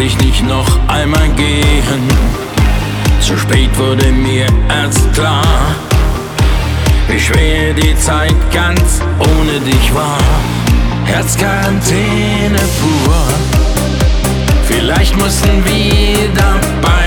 ich nicht noch einmal gehen. Zu spät wurde mir erst klar, wie schwer die Zeit ganz ohne dich war. Herzquarantäne pur, vielleicht mussten wir dabei